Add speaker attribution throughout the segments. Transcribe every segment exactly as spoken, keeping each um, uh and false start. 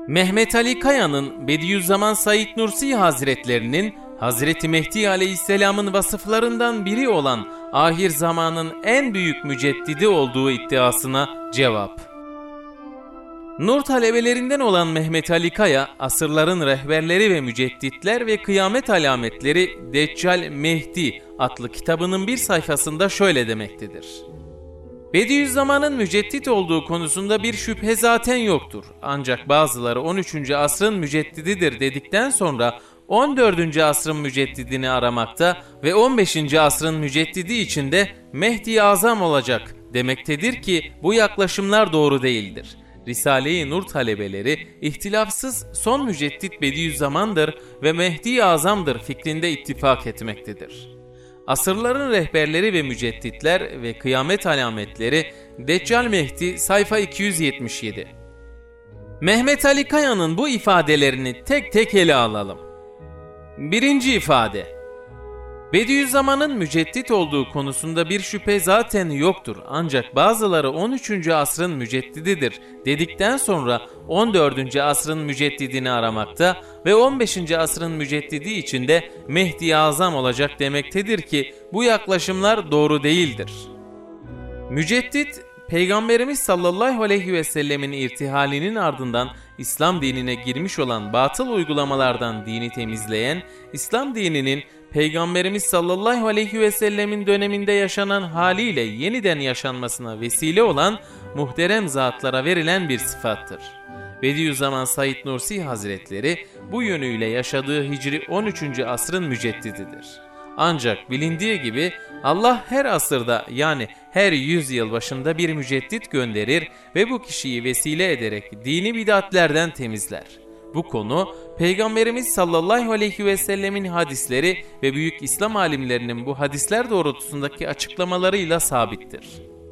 Speaker 1: Mehmet Ali Kaya'nın Bediüzzaman Said Nursi Hazretlerinin Hazreti Mehdi Aleyhisselam'ın vasıflarından biri olan ahir zamanın en büyük müceddidi olduğu iddiasına cevap. Nur talebelerinden olan Mehmet Ali Kaya, Asırların Rehberleri ve Mücedditler ve Kıyamet Alametleri Deccal Mehdi adlı kitabının bir sayfasında şöyle demektedir. Bediüzzaman'ın müceddit olduğu konusunda bir şüphe zaten yoktur. Ancak bazıları on üçüncü asrın müceddididir dedikten sonra on dördüncü asrın müceddidini aramakta ve on beşinci asrın müceddidi için de Mehdi Azam olacak demektedir ki bu yaklaşımlar doğru değildir. Risale-i Nur talebeleri ihtilafsız son müceddit Bediüzzaman'dır ve Mehdi Azam'dır fikrinde ittifak etmektedir. Asırların Rehberleri ve Mücedditler ve Kıyamet Alametleri Deccal Mehdi sayfa iki yüz yetmiş yedi. Mehmet Ali Kaya'nın bu ifadelerini tek tek ele alalım. Birinci ifade: Bediüzzaman'ın müceddit olduğu konusunda bir şüphe zaten yoktur. Ancak bazıları on üçüncü asrın müceddididir dedikten sonra on dördüncü asrın müceddidini aramakta ve on beşinci asrın müceddidi için de Mehdi Azam olacak demektedir ki bu yaklaşımlar doğru değildir. Müceddit, Peygamberimiz sallallahu aleyhi ve sellemin irtihalinin ardından İslam dinine girmiş olan batıl uygulamalardan dini temizleyen, İslam dininin Peygamberimiz sallallahu aleyhi ve sellemin döneminde yaşanan haliyle yeniden yaşanmasına vesile olan muhterem zatlara verilen bir sıfattır. Bediüzzaman Said Nursi Hazretleri bu yönüyle yaşadığı Hicri on üçüncü asrın müceddididir. Ancak bilindiği gibi Allah her asırda yani her yüz yıl başında bir müceddit gönderir ve bu kişiyi vesile ederek dini bid'atlerden temizler. Bu konu Peygamberimiz sallallahu aleyhi ve sellemin hadisleri ve büyük İslam alimlerinin bu hadisler doğrultusundaki açıklamalarıyla sabittir.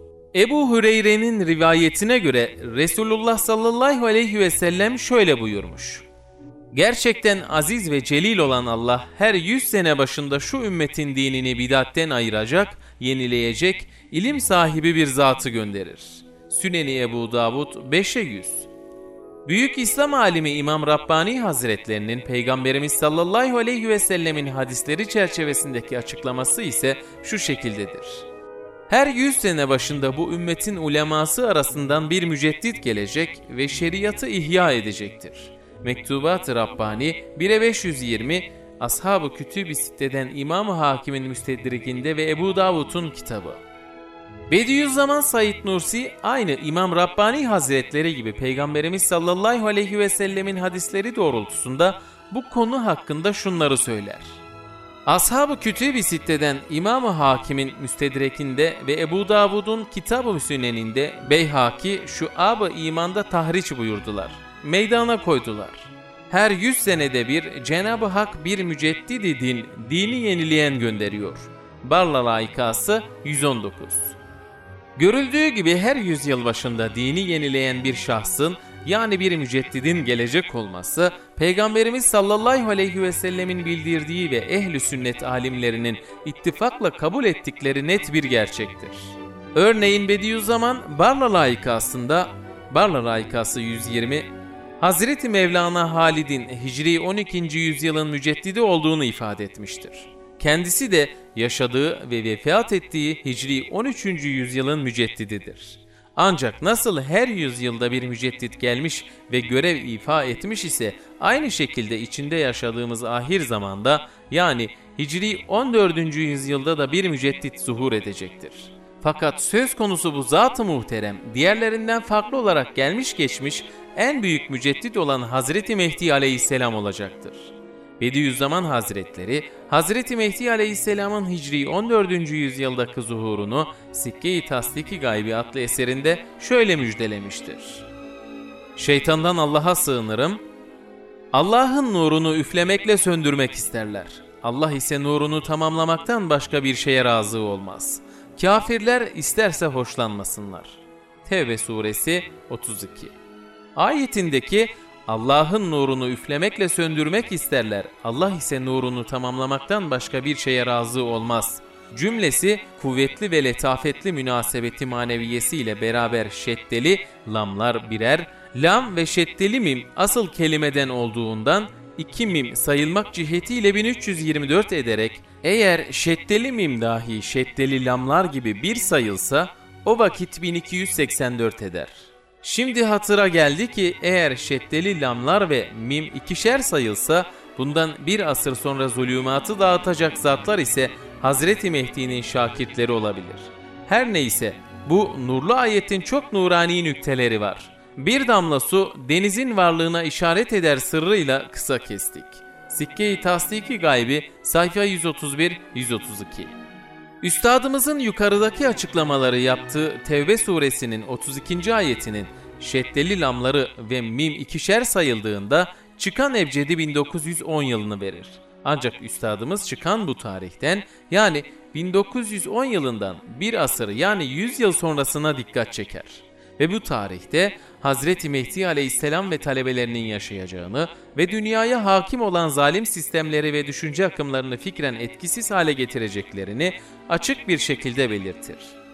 Speaker 1: Ebu Hüreyre'nin rivayetine göre Resulullah sallallahu aleyhi ve sellem şöyle buyurmuş: Gerçekten aziz ve celil olan Allah her yüz sene başında şu ümmetin dinini bid'atten ayıracak, yenileyecek, ilim sahibi bir zatı gönderir. Süneni Ebu Davud beşe yüz. Büyük İslam alimi İmam Rabbani Hazretlerinin Peygamberimiz sallallahu aleyhi ve sellemin hadisleri çerçevesindeki açıklaması ise şu şekildedir. Her yüz sene başında bu ümmetin uleması arasından bir müceddit gelecek ve şeriatı ihya edecektir. Mektubat-ı Rabbani bire beş yüz yirmi, Ashab-ı Kütüb-i Sitte'den İmam-ı Hakim'in Müstedrik'inde ve Ebu Davud'un kitabı. Bediüzzaman Said Nursi aynı İmam Rabbani Hazretleri gibi Peygamberimiz sallallahu aleyhi ve sellemin hadisleri doğrultusunda bu konu hakkında şunları söyler. Ashab-ı Kütüb-i Sitte'den İmam-ı Hakim'in Müstedrek'inde ve Ebu Davud'un Kitab-ı Müsnen'inde Beyhaki Şuab-ı İman'da tahriç buyurdular. Meydana koydular. Her yüz senede bir Cenab-ı Hak bir müceddidi din, dini yenileyen gönderiyor. Barla Laikası yüz on dokuz. Görüldüğü gibi her yüzyıl başında dini yenileyen bir şahsın yani bir müceddidin gelecek olması Peygamberimiz sallallahu aleyhi ve sellemin bildirdiği ve ehl-i sünnet alimlerinin ittifakla kabul ettikleri net bir gerçektir. Örneğin Bediüzzaman Barla Laikası'nda Barla Laikası yüz yirmi Hazreti Mevlana Halid'in Hicri on ikinci yüzyılın müceddidi olduğunu ifade etmiştir. Kendisi de yaşadığı ve vefat ettiği Hicri on üçüncü yüzyılın müceddididir. Ancak nasıl her yüzyılda bir müceddit gelmiş ve görev ifa etmiş ise aynı şekilde içinde yaşadığımız ahir zamanda yani Hicri on dördüncü yüzyılda da bir müceddit zuhur edecektir. Fakat söz konusu bu zat-ı muhterem diğerlerinden farklı olarak gelmiş geçmiş en büyük müceddit olan Hazreti Mehdi Aleyhisselam olacaktır. Bediüzzaman Hazretleri, Hazreti Mehdi Aleyhisselam'ın Hicri on dördüncü yüzyıldaki zuhurunu Sikke-i Tasdik-i Gaybi adlı eserinde şöyle müjdelemiştir. Şeytandan Allah'a sığınırım. Allah'ın nurunu üflemekle söndürmek isterler. Allah ise nurunu tamamlamaktan başka bir şeye razı olmaz. Kafirler isterse hoşlanmasınlar. Tevbe suresi otuz iki. Ayetindeki Allah'ın nurunu üflemekle söndürmek isterler. Allah ise nurunu tamamlamaktan başka bir şeye razı olmaz. Cümlesi kuvvetli ve letafetli münasebeti maneviyesiyle beraber şeddeli lamlar birer, lam ve şeddeli mim asıl kelimeden olduğundan iki mim sayılmak cihetiyle bin üç yüz yirmi dört ederek eğer şeddeli mim dahi şeddeli lamlar gibi bir sayılsa o vakit bin iki yüz seksen dört eder. Şimdi hatıra geldi ki eğer şeddeli lamlar ve mim ikişer sayılsa bundan bir asır sonra zulümatı dağıtacak zatlar ise Hazreti Mehdi'nin şakirtleri olabilir. Her neyse bu nurlu ayetin çok nurani nükteleri var. Bir damla su denizin varlığına işaret eder sırrıyla kısa kestik. Sikke-i Tasdiki Gaybi sayfa yüz otuz bir yüz otuz iki. Üstadımızın yukarıdaki açıklamaları yaptığı Tevbe suresinin otuz ikinci ayetinin şeddeli lamları ve mim ikişer sayıldığında çıkan ebcedi bin dokuz yüz on yılını verir. Ancak üstadımız çıkan bu tarihten yani bin dokuz yüz on yılından bir asır yani yüz yıl sonrasına dikkat çeker. Ve bu tarihte Hazreti Mehdi Aleyhisselam ve talebelerinin yaşayacağını ve dünyaya hakim olan zalim sistemleri ve düşünce akımlarını fikren etkisiz hale getireceklerini açık bir şekilde belirtir.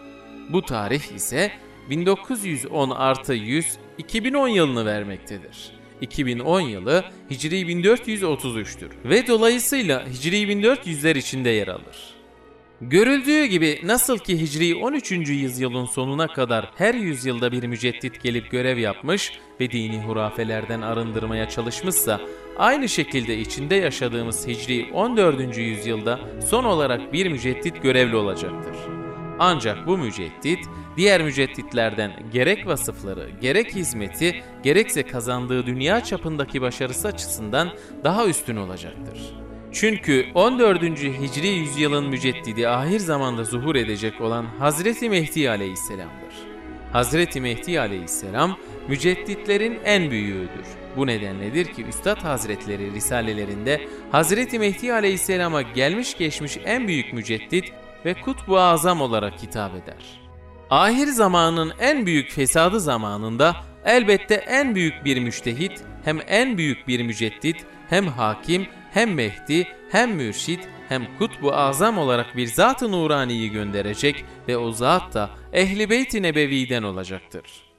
Speaker 1: Bu tarih ise bin dokuz yüz on artı yüz iki bin on yılını vermektedir. iki bin on yılı Hicri bin dört yüz otuz üç'tür ve dolayısıyla Hicri bin dört yüz'ler içinde yer alır. Görüldüğü gibi nasıl ki Hicri on üçüncü yüzyılın sonuna kadar her yüzyılda bir müceddit gelip görev yapmış ve dini hurafelerden arındırmaya çalışmışsa, aynı şekilde içinde yaşadığımız Hicri on dördüncü yüzyılda son olarak bir müceddit görevli olacaktır. Ancak bu müceddit diğer mücedditlerden gerek vasıfları, gerek hizmeti, gerekse kazandığı dünya çapındaki başarısı açısından daha üstün olacaktır. Çünkü on dördüncü Hicri yüzyılın müceddidi ahir zamanda zuhur edecek olan Hazreti Mehdi Aleyhisselam'dır. Hazreti Mehdi Aleyhisselam mücedditlerin en büyüğüdür. Bu nedenledir ki Üstad Hazretleri risalelerinde Hazreti Mehdi Aleyhisselam'a gelmiş geçmiş en büyük müceddit ve Kutbu Azam olarak hitap eder. Ahir zamanın en büyük fesadı zamanında elbette en büyük bir müştehit, hem en büyük bir müceddit, hem hakim, hem Mehdi, hem mürşid, hem Kutbu Azam olarak bir Zat-ı Nurani'yi gönderecek ve o zat da Ehl-i Beyt-i Nebevi'den olacaktır.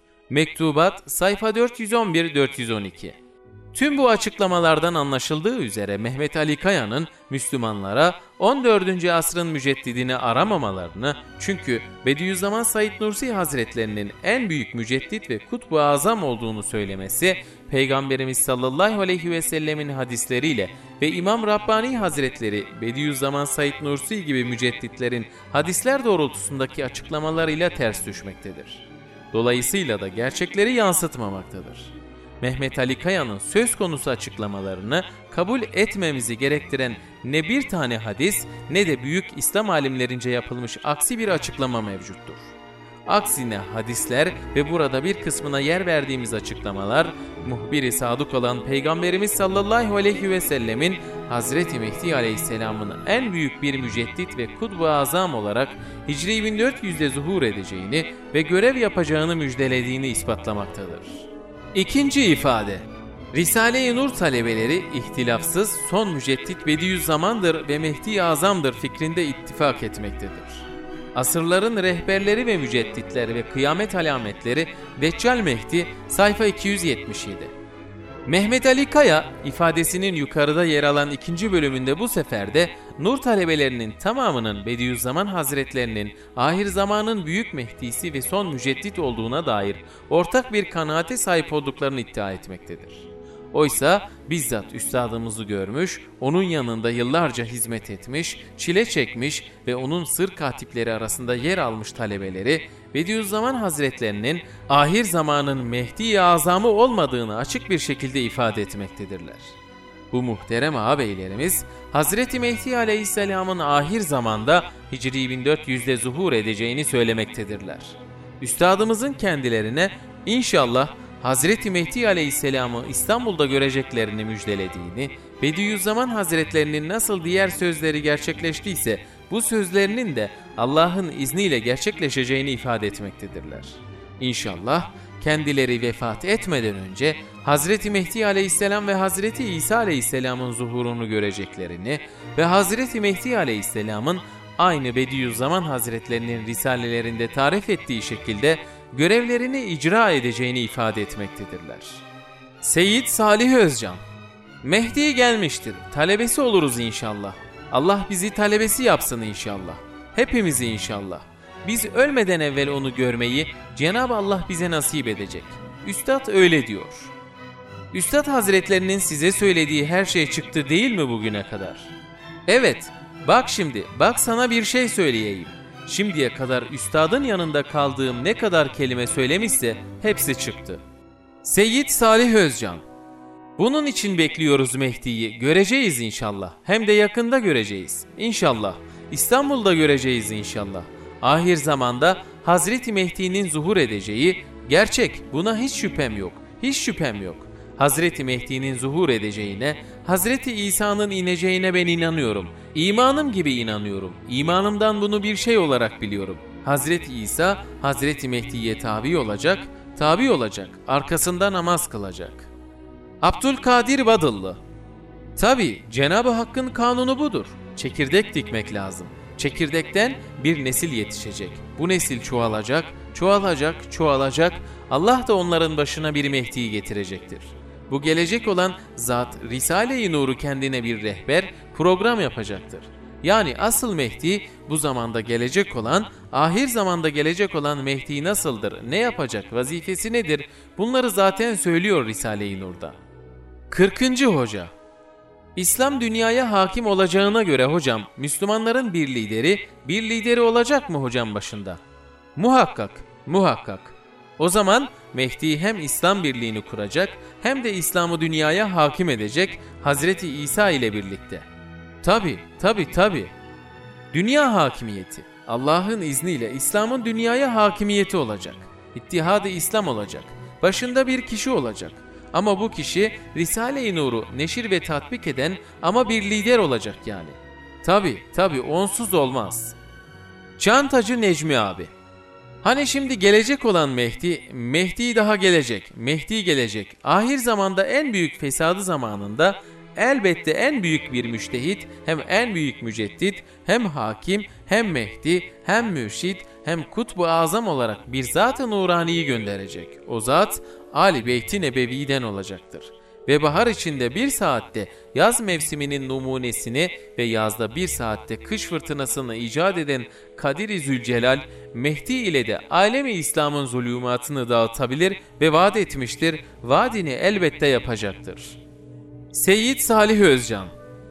Speaker 1: Mektubat sayfa dört yüz on bir dört yüz on iki. Tüm bu açıklamalardan anlaşıldığı üzere Mehmet Ali Kaya'nın Müslümanlara on dördüncü asrın müceddidini aramamalarını, çünkü Bediüzzaman Said Nursi Hazretlerinin en büyük müceddit ve Kutbu Azam olduğunu söylemesi, Peygamberimiz sallallahu aleyhi ve sellemin hadisleriyle ve İmam Rabbani Hazretleri Bediüzzaman Said Nursi gibi mücedditlerin hadisler doğrultusundaki açıklamalarıyla ters düşmektedir. Dolayısıyla da gerçekleri yansıtmamaktadır. Mehmet Ali Kaya'nın söz konusu açıklamalarını kabul etmemizi gerektiren ne bir tane hadis ne de büyük İslam alimlerince yapılmış aksi bir açıklama mevcuttur. Aksine hadisler ve burada bir kısmına yer verdiğimiz açıklamalar, muhbir-i sadık olan Peygamberimiz sallallahu aleyhi ve sellemin Hazreti Mehdi Aleyhisselam'ın en büyük bir müceddit ve Kutbu Azam olarak Hicri bin dört yüz'de zuhur edeceğini ve görev yapacağını müjdelediğini ispatlamaktadır. İkinci ifade, Risale-i Nur talebeleri ihtilafsız son müceddit Bediüzzaman'dır ve Mehdi Azam'dır fikrinde ittifak etmektedir. Asırların rehberleri ve mücedditleri ve kıyamet alametleri Deccal Mehdi sayfa iki yüz yetmiş yedi. Mehmet Ali Kaya ifadesinin yukarıda yer alan ikinci bölümünde bu sefer de Nur talebelerinin tamamının Bediüzzaman Hazretlerinin ahir zamanın büyük Mehdisi ve son müceddit olduğuna dair ortak bir kanaate sahip olduklarını iddia etmektedir. Oysa bizzat üstadımızı görmüş, onun yanında yıllarca hizmet etmiş, çile çekmiş ve onun sır katipleri arasında yer almış talebeleri Bediüzzaman Hazretlerinin ahir zamanın Mehdi-i Azamı olmadığını açık bir şekilde ifade etmektedirler. Bu muhterem ağabeylerimiz Hazreti Mehdi Aleyhisselam'ın ahir zamanda Hicri bin dört yüz'de zuhur edeceğini söylemektedirler. Üstadımızın kendilerine inşallah Hazreti Mehdi Aleyhisselam'ı İstanbul'da göreceklerini müjdelediğini, Bediüzzaman Hazretlerinin nasıl diğer sözleri gerçekleştiyse bu sözlerinin de Allah'ın izniyle gerçekleşeceğini ifade etmektedirler. İnşallah kendileri vefat etmeden önce Hazreti Mehdi Aleyhisselam ve Hazreti İsa Aleyhisselam'ın zuhurunu göreceklerini ve Hazreti Mehdi Aleyhisselam'ın aynı Bediüzzaman Hazretlerinin risalelerinde tarif ettiği şekilde görevlerini icra edeceğini ifade etmektedirler. Seyyid Salih Özcan: Mehdi gelmiştir, talebesi oluruz inşallah. Allah bizi talebesi yapsın inşallah. Hepimizi inşallah. Biz ölmeden evvel onu görmeyi Cenab-ı Allah bize nasip edecek. Üstad öyle diyor. Üstad Hazretlerinin size söylediği her şey çıktı değil mi bugüne kadar? Evet, bak şimdi, bak sana bir şey söyleyeyim. Şimdiye kadar üstadın yanında kaldığım ne kadar kelime söylemişse hepsi çıktı. Seyyid Salih Özcan: Bunun için bekliyoruz Mehdi'yi, göreceğiz inşallah. Hem de yakında göreceğiz. İnşallah. İstanbul'da göreceğiz inşallah. Ahir zamanda Hazreti Mehdi'nin zuhur edeceği gerçek, buna hiç şüphem yok. Hiç şüphem yok. Hazreti Mehdi'nin zuhur edeceğine, Hazreti İsa'nın ineceğine ben inanıyorum. İmanım gibi inanıyorum. İmanımdan bunu bir şey olarak biliyorum. Hazreti İsa, Hazreti Mehdi'ye tabi olacak, tabi olacak, arkasında namaz kılacak. Abdülkadir Badıllı: Tabi Cenab-ı Hakk'ın kanunu budur. Çekirdek dikmek lazım. Çekirdekten bir nesil yetişecek. Bu nesil çoğalacak, çoğalacak, çoğalacak. Allah da onların başına bir Mehdi'yi getirecektir. Bu gelecek olan zat Risale-i Nur'u kendine bir rehber, program yapacaktır. Yani asıl Mehdi bu zamanda gelecek olan, ahir zamanda gelecek olan Mehdi nasıldır, ne yapacak, vazifesi nedir? Bunları zaten söylüyor Risale-i Nur'da. kırkıncı Hoca: İslam dünyaya hakim olacağına göre hocam, Müslümanların bir lideri, bir lideri olacak mı hocam başında? Muhakkak, muhakkak. O zaman Mehdi hem İslam birliğini kuracak, hem de İslam'ı dünyaya hakim edecek Hazreti İsa ile birlikte. Tabi, tabi, tabi. Dünya hakimiyeti, Allah'ın izniyle İslam'ın dünyaya hakimiyeti olacak. İttihad-ı İslam olacak. Başında bir kişi olacak. Ama bu kişi Risale-i Nur'u neşir ve tatbik eden ama bir lider olacak yani. Tabi, tabi, onsuz olmaz. Çantacı Necmi abi: Hani şimdi gelecek olan Mehdi, Mehdi daha gelecek, Mehdi gelecek. Ahir zamanda en büyük fesadı zamanında elbette en büyük bir müştehit, hem en büyük müceddit, hem hakim, hem Mehdi, hem mürşid, hem kutbu azam olarak bir zat-ı nuraniyi gönderecek. O zat Ali Beyt-i Nebevi'den olacaktır. Ve bahar içinde bir saatte yaz mevsiminin numunesini ve yazda bir saatte kış fırtınasını icat eden Kadir-i Zülcelal, Mehdi ile de alemi İslam'ın zulümatını dağıtabilir ve vaat etmiştir, vaadini elbette yapacaktır. Seyyid Salih Özcan: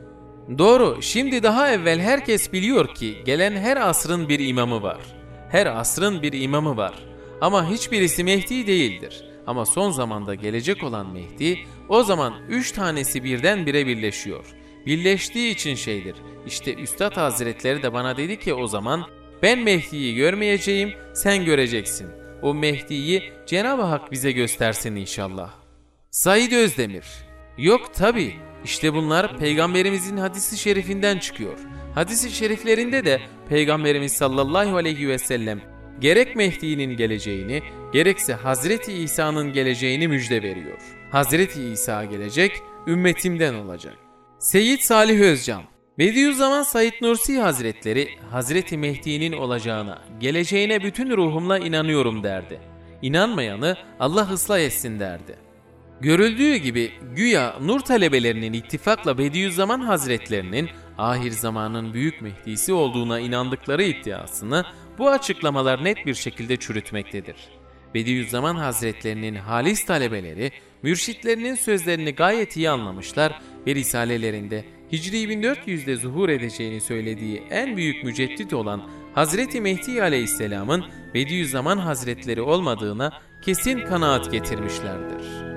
Speaker 1: Doğru, şimdi daha evvel herkes biliyor ki gelen her asrın bir imamı var. Her asrın bir imamı var. Ama hiçbirisi Mehdi değildir. Ama son zamanda gelecek olan Mehdi, o zaman üç tanesi birdenbire birleşiyor. Birleştiği için şeydir. İşte Üstad Hazretleri de bana dedi ki o zaman, ben Mehdi'yi görmeyeceğim, sen göreceksin. O Mehdi'yi Cenab-ı Hak bize göstersin inşallah. Said Özdemir: Yok tabi, işte bunlar Peygamberimizin hadisi şerifinden çıkıyor. Hadis-i şeriflerinde de Peygamberimiz sallallahu aleyhi ve sellem gerek Mehdi'nin geleceğini, gerekse Hazreti İsa'nın geleceğini müjde veriyor. Hazreti İsa gelecek, ümmetimden olacak. Seyyid Salih Özcan: Bediüzzaman Said Nursi Hazretleri, Hazreti Mehdi'nin olacağına, geleceğine bütün ruhumla inanıyorum derdi. İnanmayanı Allah ıslah etsin derdi. Görüldüğü gibi güya nur talebelerinin ittifakla Bediüzzaman Hazretlerinin ahir zamanın büyük Mehdi'si olduğuna inandıkları iddiasını bu açıklamalar net bir şekilde çürütmektedir. Bediüzzaman Hazretlerinin halis talebeleri, mürşitlerinin sözlerini gayet iyi anlamışlar ve risalelerinde Hicri bin dört yüzde zuhur edeceğini söylediği en büyük müceddit olan Hazreti Mehdi Aleyhisselam'ın Bediüzzaman Hazretleri olmadığına kesin kanaat getirmişlerdir.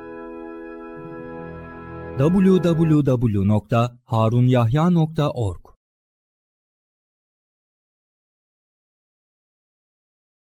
Speaker 2: double-u double-u double-u nokta harunyahya nokta org